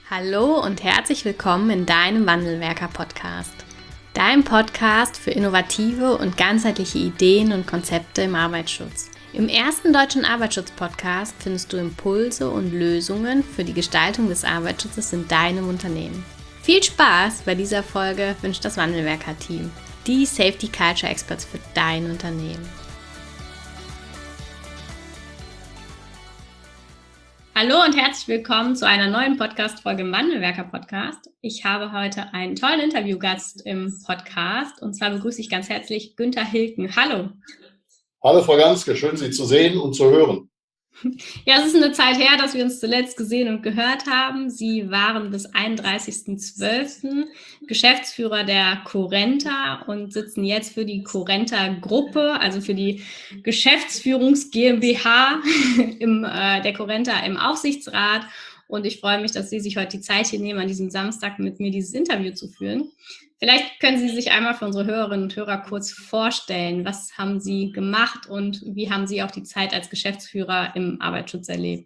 Hallo und herzlich willkommen in deinem Wandelwerker-Podcast. Dein Podcast für innovative und ganzheitliche Ideen und Konzepte im Arbeitsschutz. Im ersten deutschen Arbeitsschutz-Podcast findest du Impulse und Lösungen für die Gestaltung des Arbeitsschutzes in deinem Unternehmen. Viel Spaß bei dieser Folge wünscht das Wandelwerker-Team, die Safety Culture Experts für dein Unternehmen. Hallo und herzlich willkommen zu einer neuen Podcast-Folge im Wandelwerker-Podcast. Ich habe heute einen tollen Interviewgast im Podcast und zwar begrüße ich ganz herzlich Günther Hilken. Hallo. Hallo Frau Ganske, schön Sie zu sehen und zu hören. Ja, es ist eine Zeit her, dass wir uns zuletzt gesehen und gehört haben. Sie waren bis 31.12. Geschäftsführer der Currenta und sitzen jetzt für die Currenta-Gruppe, also für die Geschäftsführungs GmbH der Currenta im Aufsichtsrat. Und ich freue mich, dass Sie sich heute die Zeit hier nehmen, an diesem Samstag mit mir dieses Interview zu führen. Vielleicht können Sie sich einmal für unsere Hörerinnen und Hörer kurz vorstellen. Was haben Sie gemacht und wie haben Sie auch die Zeit als Geschäftsführer im Arbeitsschutz erlebt?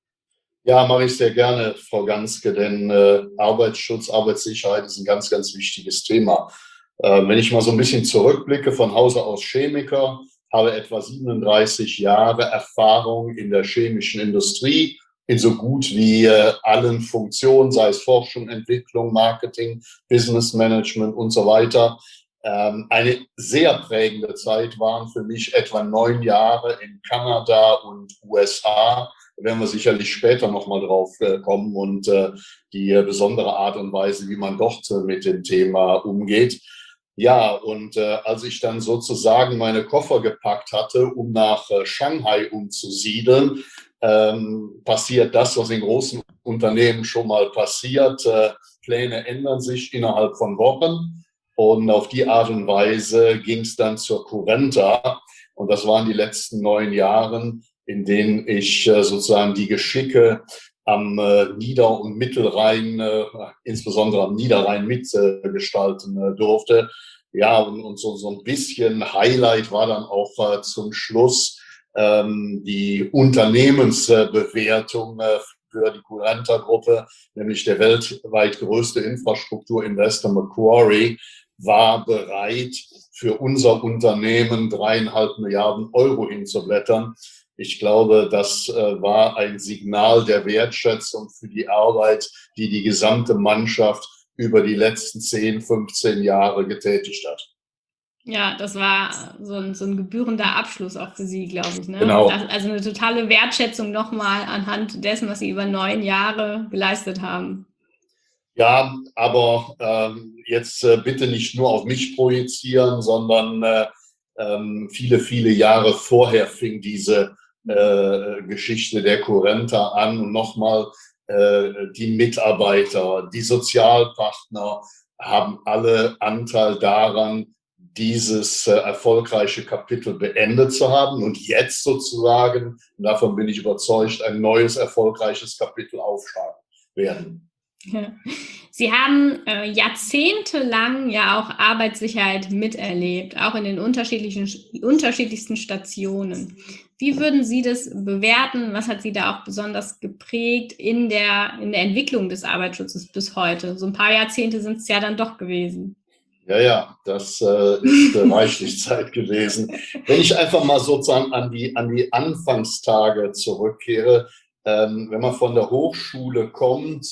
Ja, mache ich sehr gerne, Frau Ganske, denn Arbeitsschutz, Arbeitssicherheit ist ein ganz, ganz wichtiges Thema. Wenn ich mal so ein bisschen zurückblicke, von Hause aus Chemiker, habe etwa 37 Jahre Erfahrung in der chemischen Industrie, in so gut wie allen Funktionen, sei es Forschung, Entwicklung, Marketing, Business Management und so weiter. Eine sehr prägende Zeit waren für mich etwa 9 Jahre in Kanada und USA. Da werden wir sicherlich später nochmal drauf kommen und die besondere Art und Weise, wie man dort mit dem Thema umgeht. Ja, und als ich dann sozusagen meine Koffer gepackt hatte, um nach Shanghai umzusiedeln, passiert das, was in großen Unternehmen schon mal passiert. Pläne ändern sich innerhalb von Wochen und auf die Art und Weise ging es dann zur Currenta und das waren die letzten 9 Jahre, in denen ich sozusagen die Geschicke am Nieder- und Mittelrhein, insbesondere am Niederrhein mitgestalten durfte. Ja, und so ein bisschen Highlight war dann auch zum Schluss die Unternehmensbewertung für die Currenta-Gruppe, nämlich der weltweit größte Infrastrukturinvestor Macquarie, war bereit, für unser Unternehmen 3,5 Milliarden Euro hinzublättern. Ich glaube, das war ein Signal der Wertschätzung für die Arbeit, die die gesamte Mannschaft über die letzten 10, 15 Jahre getätigt hat. Ja, das war so ein gebührender Abschluss auch für Sie, glaube ich. Ne? Genau. Also eine totale Wertschätzung nochmal anhand dessen, was Sie über 9 Jahre geleistet haben. Ja, aber jetzt bitte nicht nur auf mich projizieren, sondern viele, viele Jahre vorher fing diese Geschichte der Currenta an und nochmal die Mitarbeiter, die Sozialpartner haben alle Anteil daran, dieses erfolgreiche Kapitel beendet zu haben und jetzt sozusagen, davon bin ich überzeugt, ein neues erfolgreiches Kapitel aufschlagen werden. Sie haben jahrzehntelang ja auch Arbeitssicherheit miterlebt, auch in den unterschiedlichsten Stationen. Wie würden Sie das bewerten? Was hat Sie da auch besonders geprägt in der Entwicklung des Arbeitsschutzes bis heute? So ein paar Jahrzehnte sind es ja dann doch gewesen. Ja, das ist reichlich Zeit gewesen. Wenn ich einfach mal sozusagen an die Anfangstage zurückkehre, wenn man von der Hochschule kommt,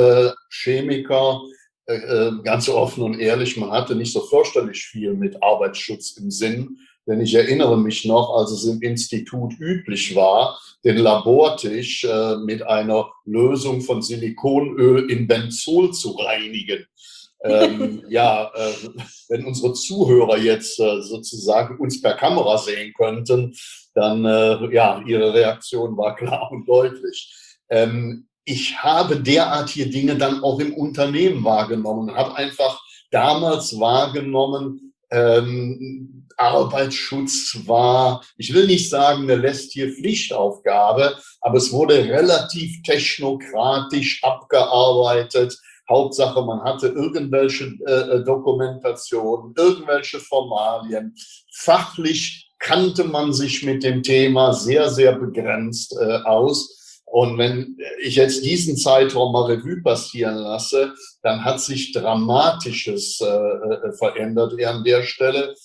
Chemiker, ganz offen und ehrlich, man hatte nicht so fürchterlich viel mit Arbeitsschutz im Sinn. Denn ich erinnere mich noch, als es im Institut üblich war, den Labortisch mit einer Lösung von Silikonöl in Benzol zu reinigen. Wenn unsere Zuhörer jetzt sozusagen uns per Kamera sehen könnten, dann ihre Reaktion war klar und deutlich. Ich habe derartige Dinge dann auch im Unternehmen wahrgenommen, habe einfach damals wahrgenommen, Arbeitsschutz war, ich will nicht sagen eine lästige Pflichtaufgabe, aber es wurde relativ technokratisch abgearbeitet. Hauptsache, man hatte irgendwelche Dokumentationen, irgendwelche Formalien. Fachlich kannte man sich mit dem Thema sehr, sehr begrenzt aus. Und wenn ich jetzt diesen Zeitraum mal Revue passieren lasse, dann hat sich Dramatisches verändert an der Stelle.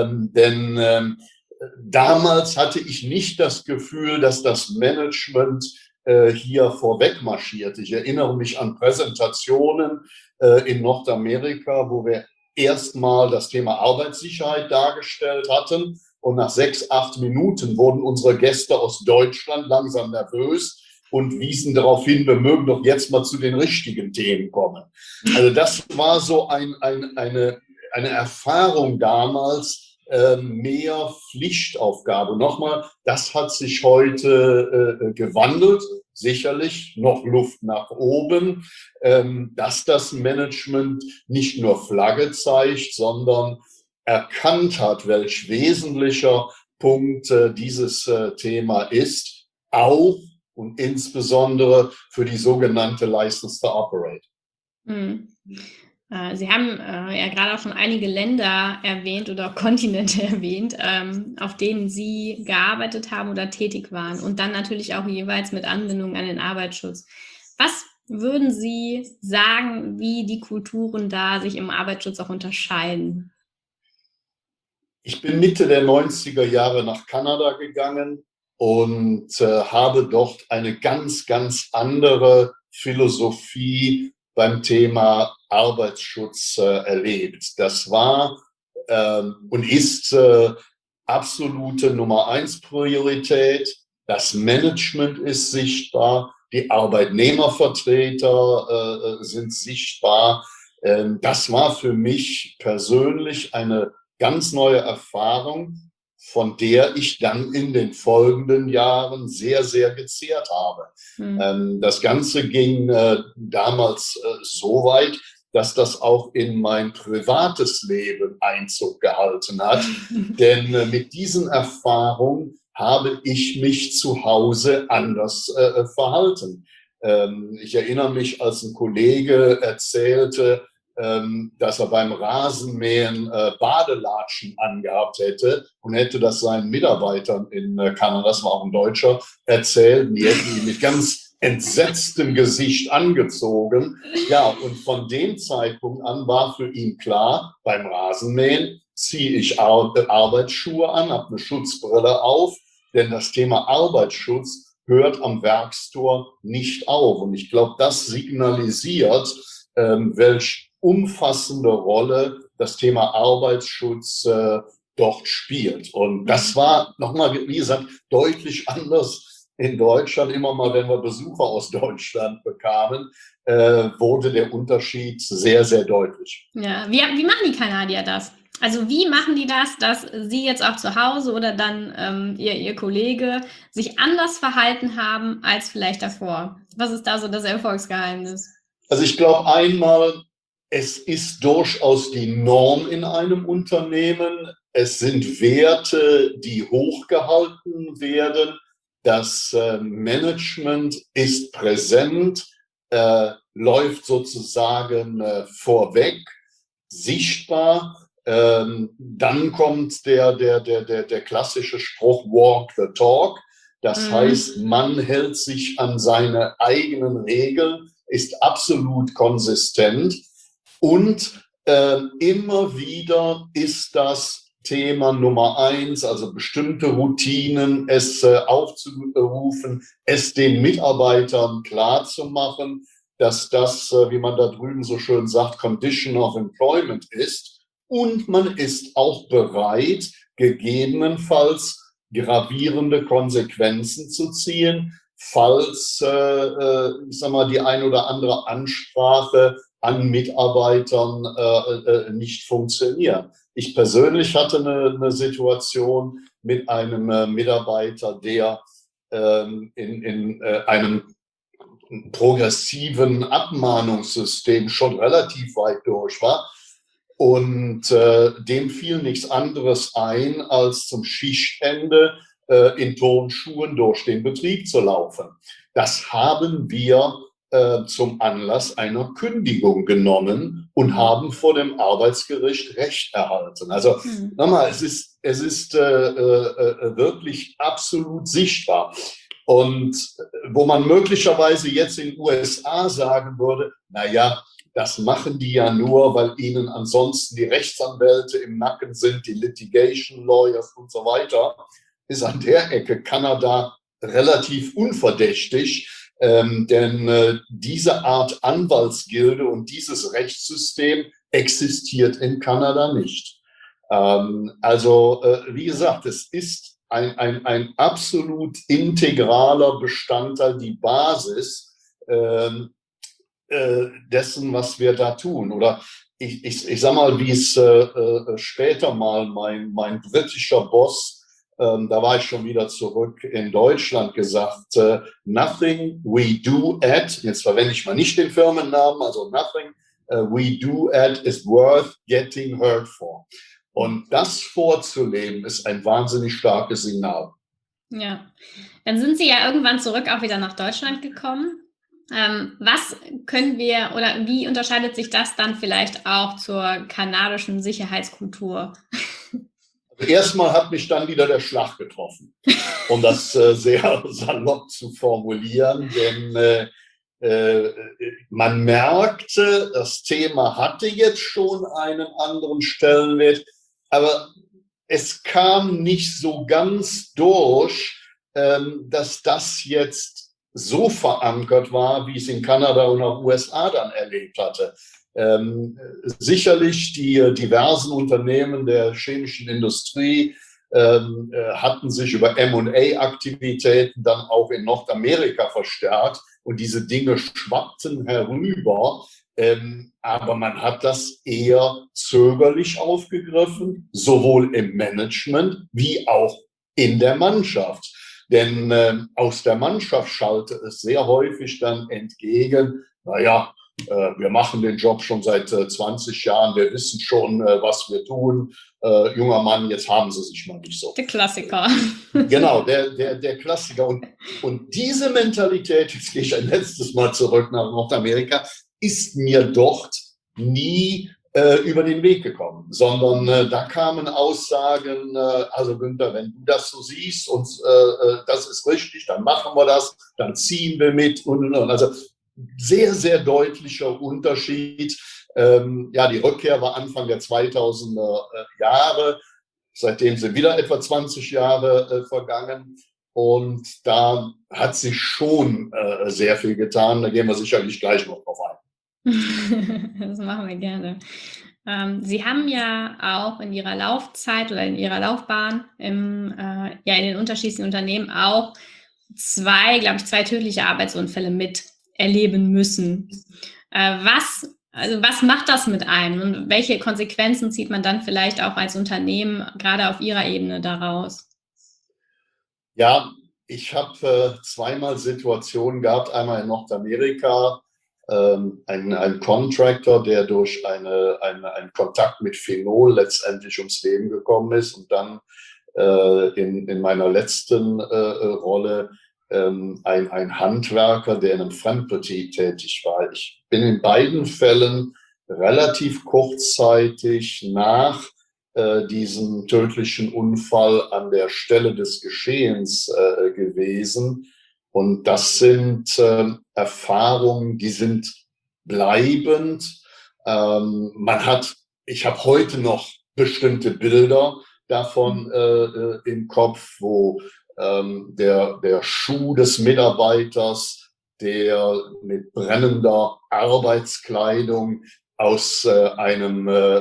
Denn damals hatte ich nicht das Gefühl, dass das Management hier vorweg marschiert. Ich erinnere mich an Präsentationen in Nordamerika, wo wir erstmal das Thema Arbeitssicherheit dargestellt hatten. Und nach 6, 8 Minuten wurden unsere Gäste aus Deutschland langsam nervös und wiesen darauf hin, wir mögen doch jetzt mal zu den richtigen Themen kommen. Also das war so eine Erfahrung damals, mehr Pflichtaufgabe. Nochmal, das hat sich heute gewandelt. Sicherlich noch Luft nach oben, dass das Management nicht nur Flagge zeigt, sondern erkannt hat, welch wesentlicher Punkt dieses Thema ist, auch und insbesondere für die sogenannte License to Operate. Mhm. Sie haben ja gerade auch schon einige Länder erwähnt oder Kontinente erwähnt, auf denen Sie gearbeitet haben oder tätig waren und dann natürlich auch jeweils mit Anbindung an den Arbeitsschutz. Was würden Sie sagen, wie die Kulturen da sich im Arbeitsschutz auch unterscheiden? Ich bin Mitte der 90er Jahre nach Kanada gegangen und habe dort eine ganz, ganz andere Philosophie beim Thema Arbeitsschutz erlebt. Das war und ist absolute Nummer 1 Priorität. Das Management ist sichtbar, die Arbeitnehmervertreter sind sichtbar. Das war für mich persönlich eine ganz neue Erfahrung, von der ich dann in den folgenden Jahren sehr, sehr gezehrt habe. Das Ganze ging damals so weit, dass das auch in mein privates Leben Einzug gehalten hat. Denn mit diesen Erfahrungen habe ich mich zu Hause anders verhalten. Ich erinnere mich, als ein Kollege erzählte, dass er beim Rasenmähen Badelatschen angehabt hätte und hätte das seinen Mitarbeitern in Kanada, das war auch ein Deutscher, erzählt. Die hätten ihn mit ganz entsetztem Gesicht angezogen. Ja, und von dem Zeitpunkt an war für ihn klar, beim Rasenmähen ziehe ich Arbeitsschuhe an, habe eine Schutzbrille auf, denn das Thema Arbeitsschutz hört am Werkstor nicht auf. Und ich glaube, das signalisiert, welch umfassende Rolle das Thema Arbeitsschutz dort spielt. Und das war nochmal, wie gesagt, deutlich anders in Deutschland. Immer mal, wenn wir Besucher aus Deutschland bekamen, wurde der Unterschied sehr, sehr deutlich. Ja, wie machen die Kanadier das? Also wie machen die das, dass Sie jetzt auch zu Hause oder dann Ihr Kollege sich anders verhalten haben als vielleicht davor? Was ist da so das Erfolgsgeheimnis? Also ich glaube einmal, es ist durchaus die Norm in einem Unternehmen. Es sind Werte, die hochgehalten werden. Das Management ist präsent, läuft sozusagen vorweg, sichtbar. Dann kommt der klassische Spruch Walk the Talk. Das heißt, man hält sich an seine eigenen Regeln, ist absolut konsistent und immer wieder ist das Thema Nummer 1, also bestimmte Routinen, es aufzurufen, es den Mitarbeitern klarzumachen, dass das, wie man da drüben so schön sagt, Condition of Employment ist. Und man ist auch bereit, gegebenenfalls gravierende Konsequenzen zu ziehen, falls ich sag mal, die ein oder andere Ansprache an Mitarbeitern nicht funktioniert. Ich persönlich hatte eine Situation mit einem Mitarbeiter, der in einem progressiven Abmahnungssystem schon relativ weit durch war. Und dem fiel nichts anderes ein, als zum Schichtende in Turnschuhen durch den Betrieb zu laufen. Das haben wir zum Anlass einer Kündigung genommen und haben vor dem Arbeitsgericht Recht erhalten. Also nochmal, es ist wirklich absolut sichtbar. Und wo man möglicherweise jetzt in den USA sagen würde, naja, das machen die ja nur, weil ihnen ansonsten die Rechtsanwälte im Nacken sind, die Litigation Lawyers und so weiter, ist an der Ecke Kanada relativ unverdächtig, denn diese Art Anwaltsgilde und dieses Rechtssystem existiert in Kanada nicht. Wie gesagt, es ist ein absolut integraler Bestandteil, die Basis dessen, was wir da tun. Oder ich sag mal, wie es später mal mein britischer Boss, da war ich schon wieder zurück in Deutschland, gesagt, nothing we do at, jetzt verwende ich mal nicht den Firmennamen, also nothing we do at is worth getting hurt for. Und das vorzuleben, ist ein wahnsinnig starkes Signal. Ja, dann sind Sie ja irgendwann zurück auch wieder nach Deutschland gekommen. Was können wir oder wie unterscheidet sich das dann vielleicht auch zur kanadischen Sicherheitskultur? Erstmal hat mich dann wieder der Schlag getroffen, um das sehr salopp zu formulieren, denn man merkte, das Thema hatte jetzt schon einen anderen Stellenwert, aber es kam nicht so ganz durch, dass das jetzt so verankert war, wie ich es in Kanada und auch USA dann erlebt hatte. Sicherlich die diversen Unternehmen der chemischen Industrie hatten sich über M&A-Aktivitäten dann auch in Nordamerika verstärkt und diese Dinge schwappten herüber. Aber man hat das eher zögerlich aufgegriffen, sowohl im Management wie auch in der Mannschaft. Denn aus der Mannschaft schallte es sehr häufig dann entgegen, naja, wir machen den Job schon seit 20 Jahren, wir wissen schon, was wir tun. Junger Mann, jetzt haben Sie sich mal nicht so. Der Klassiker. Genau, der Klassiker. Und diese Mentalität, jetzt gehe ich ein letztes Mal zurück nach Nordamerika, ist mir dort nie über den Weg gekommen, sondern da kamen Aussagen, also Günther, wenn du das so siehst und das ist richtig, dann machen wir das, dann ziehen wir mit und. Also sehr, sehr deutlicher Unterschied. Die Rückkehr war Anfang der 2000er Jahre. Seitdem sind wieder etwa 20 Jahre vergangen. Und da hat sich schon sehr viel getan. Da gehen wir sicherlich gleich noch drauf ein. Das machen wir gerne. Sie haben ja auch in Ihrer Laufzeit oder in Ihrer Laufbahn in den unterschiedlichen Unternehmen auch zwei tödliche Arbeitsunfälle miterleben müssen. Was macht das mit einem und welche Konsequenzen zieht man dann vielleicht auch als Unternehmen gerade auf Ihrer Ebene daraus? Ja, ich habe zweimal Situationen gehabt, einmal in Nordamerika, ein Contractor, der durch einen Kontakt mit Phenol letztendlich ums Leben gekommen ist und dann in meiner letzten Rolle ein Handwerker, der in einem Fremdbetrieb tätig war. Ich bin in beiden Fällen relativ kurzzeitig nach diesem tödlichen Unfall an der Stelle des Geschehens gewesen. Und das sind Erfahrungen, die sind bleibend. Ich habe heute noch bestimmte Bilder davon im Kopf, wo der Schuh des Mitarbeiters, der mit brennender Arbeitskleidung aus einem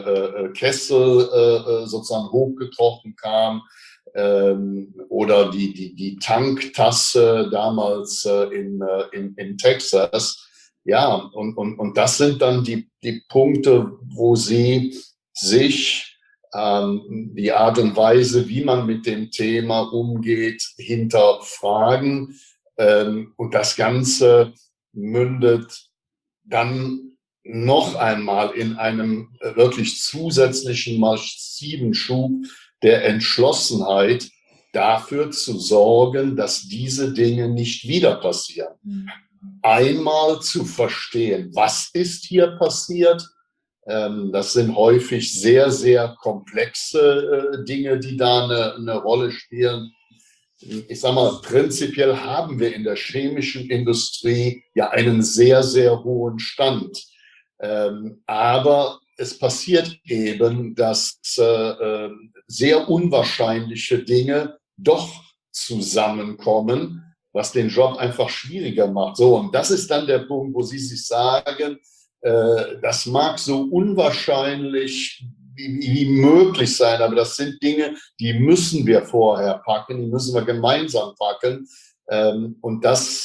Kessel sozusagen hochgekrochen kam, oder die Tanktasse damals in Texas. Ja, und das sind dann die Punkte, wo sie sich die Art und Weise, wie man mit dem Thema umgeht, hinterfragen. Und das Ganze mündet dann noch einmal in einem wirklich zusätzlichen massiven Schub der Entschlossenheit, dafür zu sorgen, dass diese Dinge nicht wieder passieren. Einmal zu verstehen, was ist hier passiert. Das sind häufig sehr, sehr komplexe Dinge, die da eine Rolle spielen. ich sage mal, prinzipiell haben wir in der chemischen Industrie ja einen sehr, sehr hohen Stand. Aber es passiert eben, dass sehr unwahrscheinliche Dinge doch zusammenkommen, was den Job einfach schwieriger macht. So, und das ist dann der Punkt, wo Sie sich sagen, das mag so unwahrscheinlich wie möglich sein, aber das sind Dinge, die müssen wir vorher packen, die müssen wir gemeinsam packen. Und das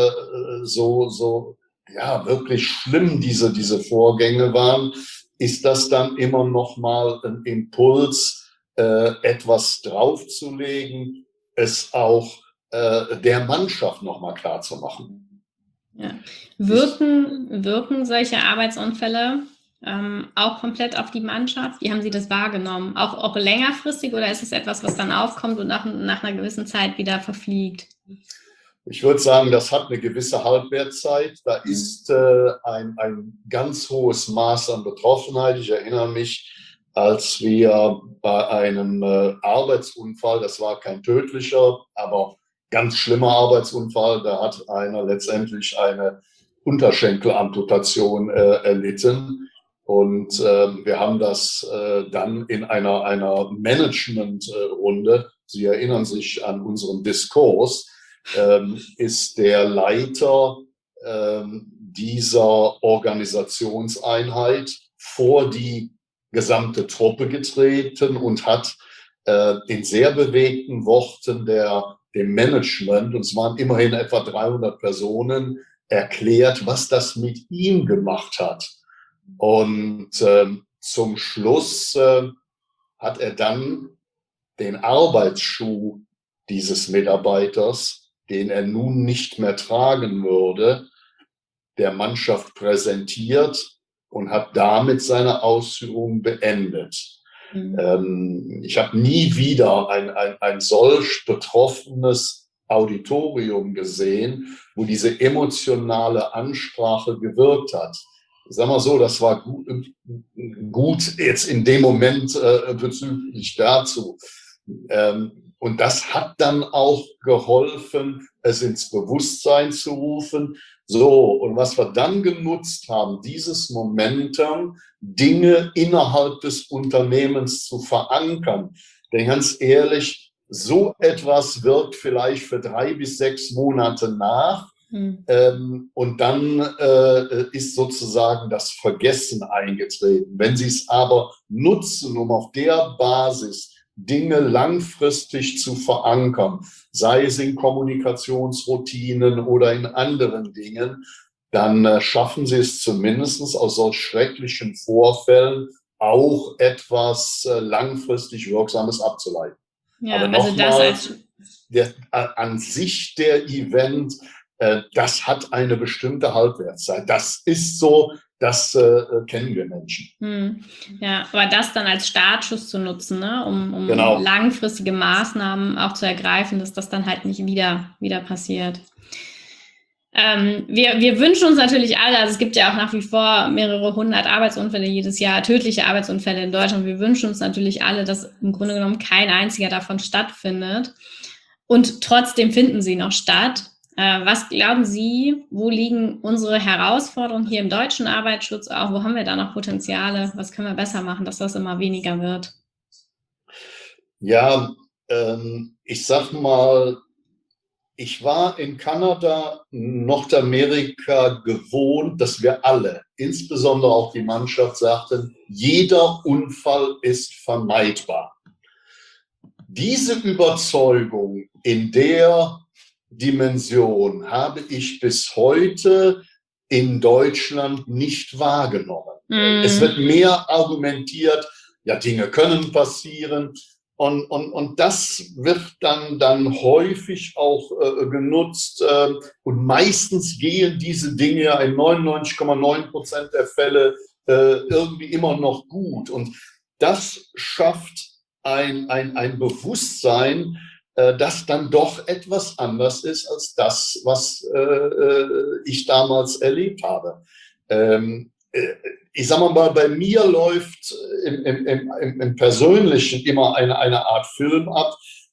so ja, wirklich schlimm diese Vorgänge waren, ist das dann immer noch mal ein Impuls, etwas draufzulegen, es auch der Mannschaft noch mal klar zu machen. Ja. Wirken solche Arbeitsunfälle auch komplett auf die Mannschaft? Wie haben Sie das wahrgenommen? Auch längerfristig, oder ist es etwas, was dann aufkommt und nach einer gewissen Zeit wieder verfliegt? Ich würde sagen, das hat eine gewisse Halbwertszeit. Da ist ein ganz hohes Maß an Betroffenheit. Ich erinnere mich, als wir bei einem Arbeitsunfall, das war kein tödlicher, aber ganz schlimmer Arbeitsunfall, da hat einer letztendlich eine Unterschenkelamputation erlitten. Und wir haben das dann in einer Managementrunde, Sie erinnern sich an unseren Diskurs, ist der Leiter dieser Organisationseinheit vor die gesamte Truppe getreten und hat in sehr bewegten Worten dem Management, und es waren immerhin etwa 300 Personen, erklärt, was das mit ihm gemacht hat. Und zum Schluss hat er dann den Arbeitsschuh dieses Mitarbeiters, den er nun nicht mehr tragen würde, der Mannschaft präsentiert und hat damit seine Ausführungen beendet. Ich habe nie wieder ein solch betroffenes Auditorium gesehen, wo diese emotionale Ansprache gewirkt hat. Ich sage mal so, das war gut jetzt in dem Moment bezüglich dazu. Und das hat dann auch geholfen, es ins Bewusstsein zu rufen. So, und was wir dann genutzt haben, dieses Momentum, Dinge innerhalb des Unternehmens zu verankern. Denn ganz ehrlich, so etwas wirkt vielleicht für 3 bis 6 Monate nach. Und dann ist sozusagen das Vergessen eingetreten. Wenn Sie es aber nutzen, um auf der Basis Dinge langfristig zu verankern, sei es in Kommunikationsroutinen oder in anderen Dingen, dann schaffen Sie es zumindest aus solch schrecklichen Vorfällen auch etwas langfristig Wirksames abzuleiten. Ja, aber nochmal, an sich der Event, das hat eine bestimmte Halbwertszeit. Das ist so, das kennen wir Menschen. Ja, aber das dann als Startschuss zu nutzen, ne? um Genau. langfristige Maßnahmen auch zu ergreifen, dass das dann halt nicht wieder passiert. Wir wünschen uns natürlich alle, also es gibt ja auch nach wie vor mehrere 100 Arbeitsunfälle jedes Jahr, tödliche Arbeitsunfälle in Deutschland. Wir wünschen uns natürlich alle, dass im Grunde genommen kein einziger davon stattfindet. Und trotzdem finden sie noch statt. Was glauben Sie, wo liegen unsere Herausforderungen hier im deutschen Arbeitsschutz auch? Wo haben wir da noch Potenziale? Was können wir besser machen, dass das immer weniger wird? Ja, ich sag mal, ich war in Kanada, Nordamerika gewohnt, dass wir alle, insbesondere auch die Mannschaft, sagten, jeder Unfall ist vermeidbar. Diese Überzeugung in der Dimension habe ich bis heute in Deutschland nicht wahrgenommen. Es wird mehr argumentiert, ja, Dinge können passieren. Und das wird dann häufig auch genutzt. Und meistens gehen diese Dinge in 99,9% der Fälle irgendwie immer noch gut. Und das schafft ein Bewusstsein, das dann doch etwas anders ist als das, was ich damals erlebt habe. Ich sage mal, bei mir läuft im Persönlichen immer eine Art Film ab.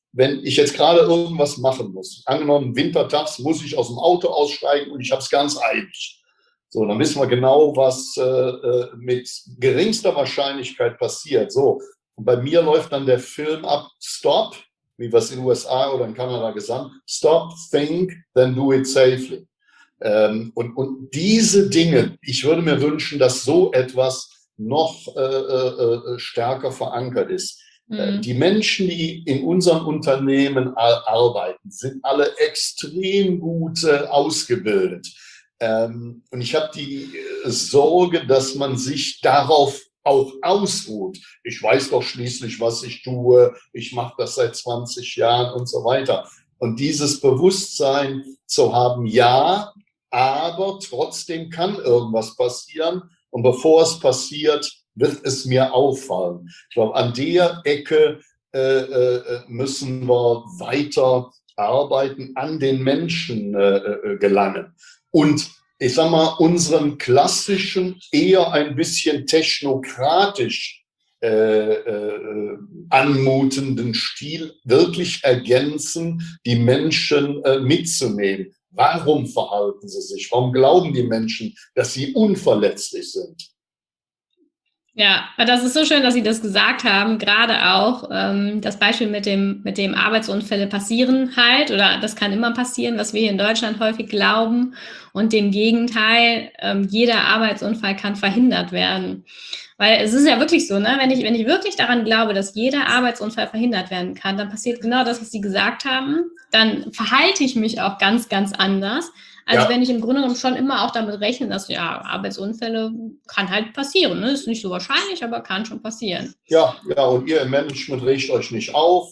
wenn ich jetzt gerade irgendwas machen muss, angenommen wintertags muss ich aus dem Auto aussteigen und ich habe es ganz eilig. So, dann wissen wir genau, was mit geringster Wahrscheinlichkeit passiert. So, und bei mir läuft dann der Film ab, Stop, wie wir es in den USA oder in Kanada gesagt haben, Stop, think, then do it safely. Und diese Dinge, ich würde mir wünschen, dass so etwas noch stärker verankert ist. Die Menschen, die in unserem Unternehmen arbeiten, sind alle extrem gut ausgebildet. Und ich habe die Sorge, dass man sich darauf auch ausruht. Ich weiß doch schließlich, was ich tue. Ich mache das seit 20 Jahren und so weiter. Und dieses Bewusstsein zu haben, ja, aber trotzdem kann irgendwas passieren. Und bevor es passiert, wird es mir auffallen. Ich glaube, an der Ecke müssen wir weiter arbeiten, an den Menschen gelangen. Und ich sage mal, unseren klassischen, eher ein bisschen technokratisch anmutenden Stil wirklich ergänzen, die Menschen mitzunehmen. Warum verhalten sie sich? Warum glauben die Menschen, dass sie unverletzlich sind? Ja, das ist so schön, dass Sie das gesagt haben. Gerade auch das Beispiel mit dem Arbeitsunfälle passieren halt, oder das kann immer passieren, was wir hier in Deutschland häufig glauben. Und dem Gegenteil, jeder Arbeitsunfall kann verhindert werden. Weil es ist ja wirklich so, ne? Wenn ich wirklich daran glaube, dass jeder Arbeitsunfall verhindert werden kann, dann passiert genau das, was Sie gesagt haben. Dann verhalte ich mich auch ganz, ganz anders. Also wenn ich im Grunde genommen schon immer auch damit rechne, dass ja, Arbeitsunfälle kann halt passieren. Ne? Ist nicht so wahrscheinlich, aber kann schon passieren. Ja, und ihr im Management regt euch nicht auf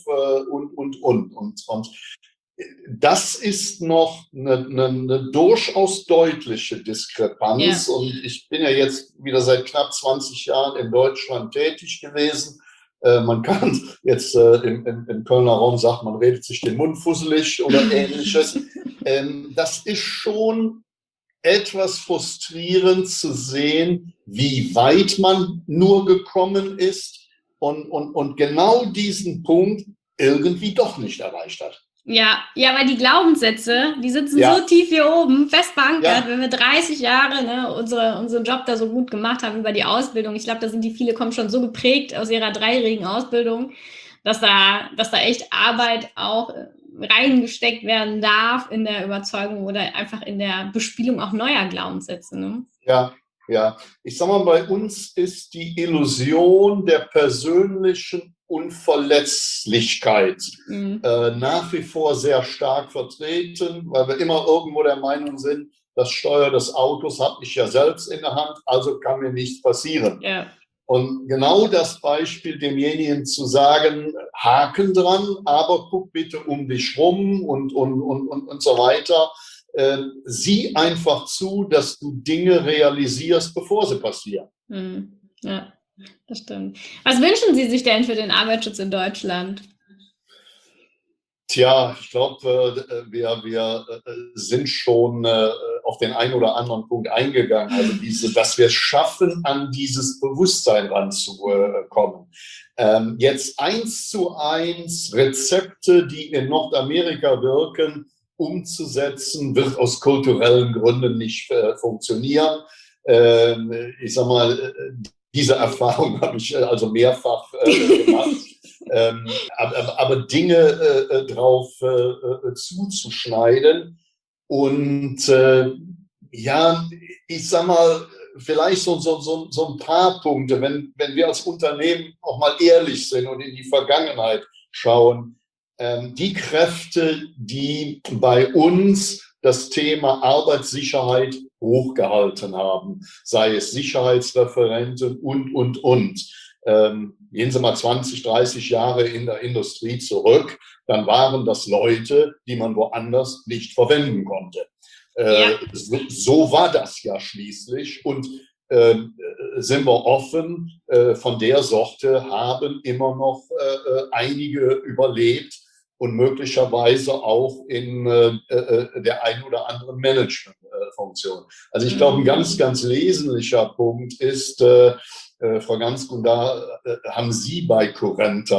und das ist noch eine durchaus deutliche Diskrepanz. Ja. Und ich bin ja jetzt wieder seit knapp 20 Jahren in Deutschland tätig gewesen. Man kann jetzt im Kölner Raum sagt, man redet sich den Mund fusselig oder Ähnliches. Das ist schon etwas frustrierend zu sehen, wie weit man nur gekommen ist und genau diesen Punkt irgendwie doch nicht erreicht hat. Ja, weil die Glaubenssätze, die sitzen so tief hier oben, fest verankert, wenn wir 30 Jahre unseren Job da so gut gemacht haben über die Ausbildung. Ich glaube, da sind viele kommen schon so geprägt aus ihrer 3-jährigen Ausbildung, dass da echt Arbeit auch reingesteckt werden darf in der Überzeugung oder einfach in der Bespielung auch neuer Glaubenssätze. Ne? Ja. Ich sag mal, bei uns ist die Illusion der persönlichen Unverletzlichkeit nach wie vor sehr stark vertreten, weil wir immer irgendwo der Meinung sind, das Steuer des Autos habe ich ja selbst in der Hand, also kann mir nichts passieren. Ja. Und genau das Beispiel, demjenigen zu sagen, Haken dran, aber guck bitte um dich rum und so weiter. Sieh einfach zu, dass du Dinge realisierst, bevor sie passieren. Ja, das stimmt. Was wünschen Sie sich denn für den Arbeitsschutz in Deutschland? Tja, ich glaube, wir sind schon auf den einen oder anderen Punkt eingegangen. Also dass wir es schaffen, an dieses Bewusstsein ranzukommen. Jetzt 1:1 Rezepte, die in Nordamerika wirken, umzusetzen, wird aus kulturellen Gründen nicht funktionieren. Ich sag mal, diese Erfahrung habe ich also mehrfach gemacht. Aber Dinge drauf zuzuschneiden und ich sag mal, vielleicht so ein paar Punkte, wenn wir als Unternehmen auch mal ehrlich sind und in die Vergangenheit schauen, die Kräfte, die bei uns das Thema Arbeitssicherheit hochgehalten haben, sei es Sicherheitsreferenten und. Gehen Sie mal 20, 30 Jahre in der Industrie zurück, dann waren das Leute, die man woanders nicht verwenden konnte. So war das ja schließlich und sind wir offen, von der Sorte haben immer noch einige überlebt und möglicherweise auch in der einen oder anderen Managementfunktion. Also ich glaube, ein ganz, ganz wesentlicher Punkt ist, Frau Gansk, und da haben Sie bei Currenta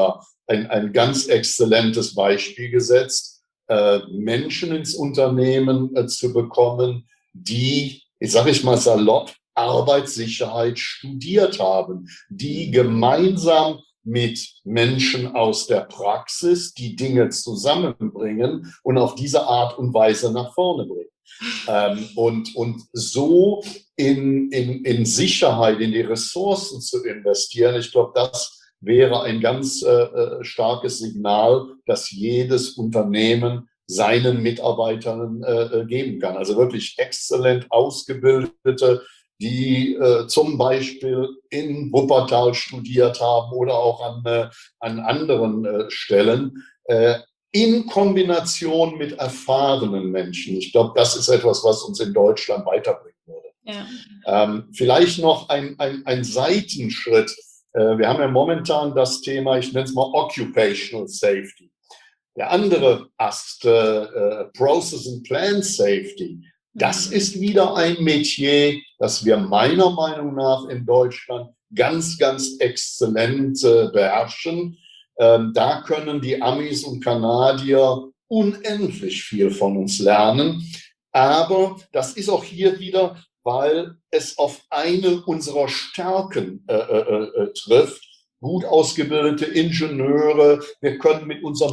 ein ganz exzellentes Beispiel gesetzt, Menschen ins Unternehmen zu bekommen, die, ich sage ich mal salopp, Arbeitssicherheit studiert haben, die gemeinsam mit Menschen aus der Praxis die Dinge zusammenbringen und auf diese Art und Weise nach vorne bringen. Und so in Sicherheit, in die Ressourcen zu investieren, ich glaube, das wäre ein ganz starkes Signal, das jedes Unternehmen seinen Mitarbeitern geben kann. Also wirklich exzellent ausgebildete, die zum Beispiel in Wuppertal studiert haben oder auch an anderen Stellen, in Kombination mit erfahrenen Menschen. Ich glaube, das ist etwas, was uns in Deutschland weiterbringen würde. Ja. Vielleicht noch ein Seitenschritt. Wir haben ja momentan das Thema, ich nenne es mal Occupational Safety. Der andere Ast, Process and Plant Safety, das ist wieder ein Metier, das wir meiner Meinung nach in Deutschland ganz, ganz exzellent beherrschen. Da können die Amis und Kanadier unendlich viel von uns lernen. Aber das ist auch hier wieder, weil es auf eine unserer Stärken trifft. Gut ausgebildete Ingenieure, wir können mit unserem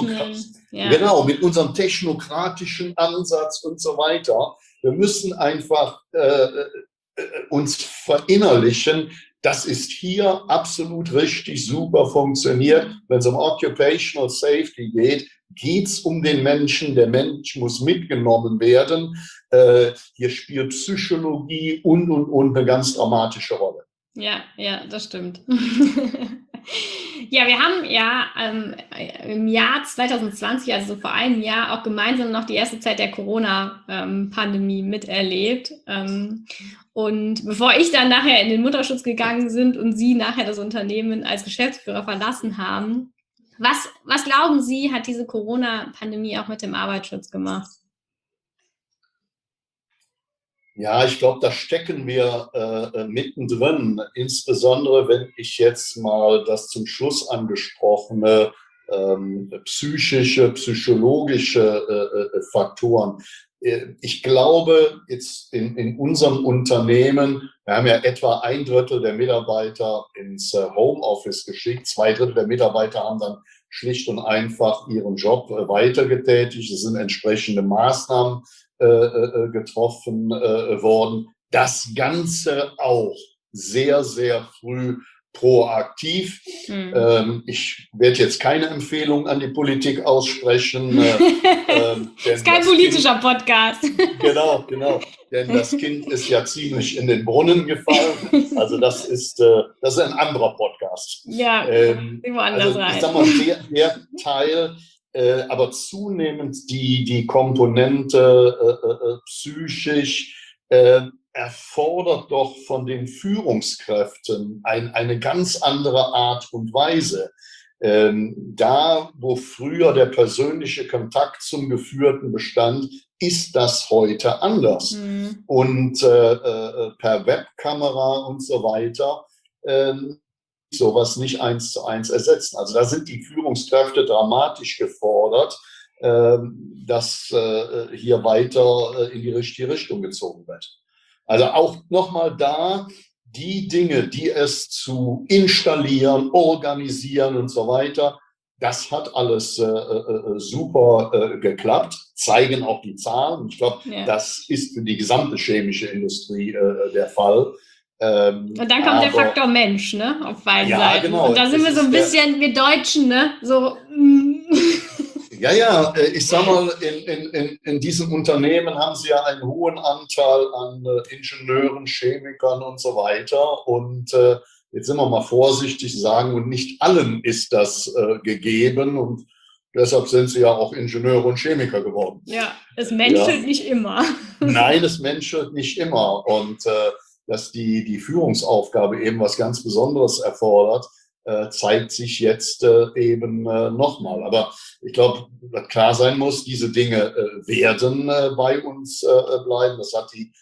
mit unserem technokratischen Ansatz und so weiter, wir müssen einfach uns verinnerlichen, das ist hier absolut richtig super funktioniert. Wenn es um Occupational Safety geht, geht es um den Menschen. Der Mensch muss mitgenommen werden. Hier spielt Psychologie und eine ganz dramatische Rolle. Ja, das stimmt. Ja, wir haben ja im Jahr 2020, also vor einem Jahr, auch gemeinsam noch die erste Zeit der Corona-Pandemie miterlebt. Und bevor ich dann nachher in den Mutterschutz gegangen bin und Sie nachher das Unternehmen als Geschäftsführer verlassen haben, was glauben Sie, hat diese Corona-Pandemie auch mit dem Arbeitsschutz gemacht? Ja, ich glaube, da stecken wir mittendrin, insbesondere wenn ich jetzt mal das zum Schluss angesprochene psychologische Faktoren. Ich glaube, jetzt in unserem Unternehmen, wir haben ja etwa 1/3 der Mitarbeiter ins Homeoffice geschickt, 2/3 der Mitarbeiter haben dann schlicht und einfach ihren Job weitergetätigt. Es sind entsprechende Maßnahmen getroffen worden. Das Ganze auch sehr, sehr früh proaktiv. Ich werde jetzt keine Empfehlung an die Politik aussprechen. Das ist kein politischer Podcast. Genau. Denn das Kind ist ja ziemlich in den Brunnen gefallen. Also das ist ein anderer Podcast. Ja, woanders rein. Ich sag mal, der Teil, aber zunehmend die Komponente psychisch erfordert doch von den Führungskräften eine ganz andere Art und Weise. Da, wo früher der persönliche Kontakt zum Geführten bestand, ist das heute anders. Und per Webkamera und so weiter sowas nicht 1:1 ersetzen. Also da sind die Führungskräfte dramatisch gefordert, dass hier weiter in die richtige Richtung gezogen wird. Also auch nochmal da, die Dinge, die es zu installieren, organisieren und so weiter, das hat alles super geklappt, zeigen auch die Zahlen. Ich glaube, das ist für die gesamte chemische Industrie der Fall. Und dann kommt der Faktor Mensch, ne, auf beiden Seiten. Genau. Und da sind wir so ein bisschen, wir Deutschen, ne, so. Ja, ich sag mal, in diesem Unternehmen haben Sie ja einen hohen Anteil an Ingenieuren, Chemikern und so weiter. Und jetzt sind wir mal vorsichtig sagen, und nicht allen ist das gegeben. Und deshalb sind Sie ja auch Ingenieure und Chemiker geworden. Ja, es menschelt nicht immer. Nein, es menschelt nicht immer. Und dass die Führungsaufgabe eben was ganz Besonderes erfordert, zeigt sich jetzt eben nochmal. Aber ich glaube, was klar sein muss, diese Dinge werden bei uns bleiben. Das hat die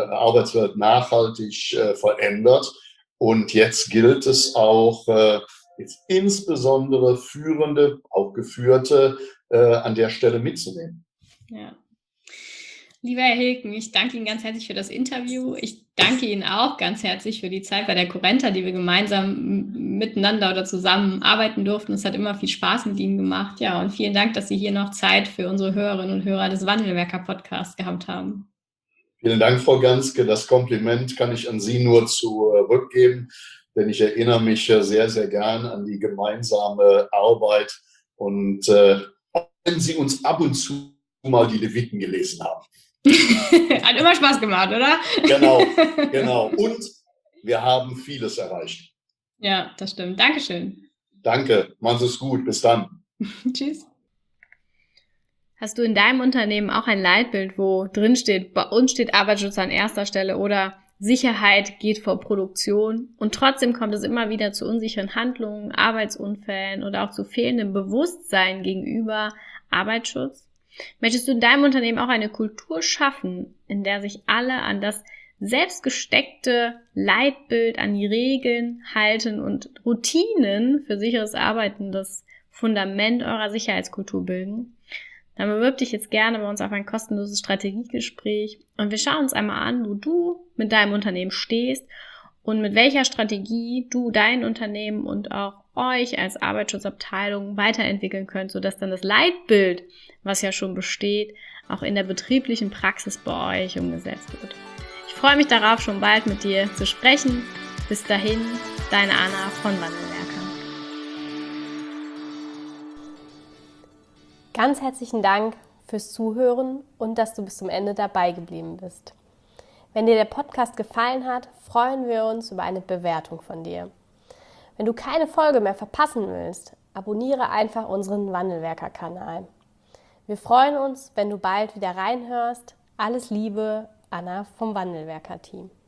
Arbeitswelt nachhaltig verändert. Und jetzt gilt es auch, jetzt insbesondere Führende, auch Geführte, an der Stelle mitzunehmen. Ja. Lieber Herr Hilken, ich danke Ihnen ganz herzlich für das Interview. Ich danke Ihnen auch ganz herzlich für die Zeit bei der Currenta, die wir gemeinsam miteinander oder zusammen arbeiten durften. Es hat immer viel Spaß mit Ihnen gemacht. Ja, und vielen Dank, dass Sie hier noch Zeit für unsere Hörerinnen und Hörer des Wandelwerker-Podcasts gehabt haben. Vielen Dank, Frau Ganske. Das Kompliment kann ich an Sie nur zurückgeben, denn ich erinnere mich sehr, sehr gern an die gemeinsame Arbeit. Und auch wenn Sie uns ab und zu mal die Leviten gelesen haben. Hat immer Spaß gemacht, oder? Genau. Und wir haben vieles erreicht. Ja, das stimmt. Dankeschön. Danke. Machen Sie es gut. Bis dann. Tschüss. Hast du in deinem Unternehmen auch ein Leitbild, wo drin steht, bei uns steht Arbeitsschutz an erster Stelle oder Sicherheit geht vor Produktion und trotzdem kommt es immer wieder zu unsicheren Handlungen, Arbeitsunfällen oder auch zu fehlendem Bewusstsein gegenüber Arbeitsschutz? Möchtest du in deinem Unternehmen auch eine Kultur schaffen, in der sich alle an das selbstgesteckte Leitbild, an die Regeln halten und Routinen für sicheres Arbeiten das Fundament eurer Sicherheitskultur bilden? Dann bewirb dich jetzt gerne bei uns auf ein kostenloses Strategiegespräch und wir schauen uns einmal an, wo du mit deinem Unternehmen stehst und mit welcher Strategie du dein Unternehmen und auch euch als Arbeitsschutzabteilung weiterentwickeln könnt, sodass dann das Leitbild, was ja schon besteht, auch in der betrieblichen Praxis bei euch umgesetzt wird. Ich freue mich darauf, schon bald mit dir zu sprechen. Bis dahin, deine Anna von Wandelwerker. Ganz herzlichen Dank fürs Zuhören und dass du bis zum Ende dabei geblieben bist. Wenn dir der Podcast gefallen hat, freuen wir uns über eine Bewertung von dir. Wenn du keine Folge mehr verpassen willst, abonniere einfach unseren Wandelwerker-Kanal. Wir freuen uns, wenn du bald wieder reinhörst. Alles Liebe, Anna vom Wandelwerker-Team.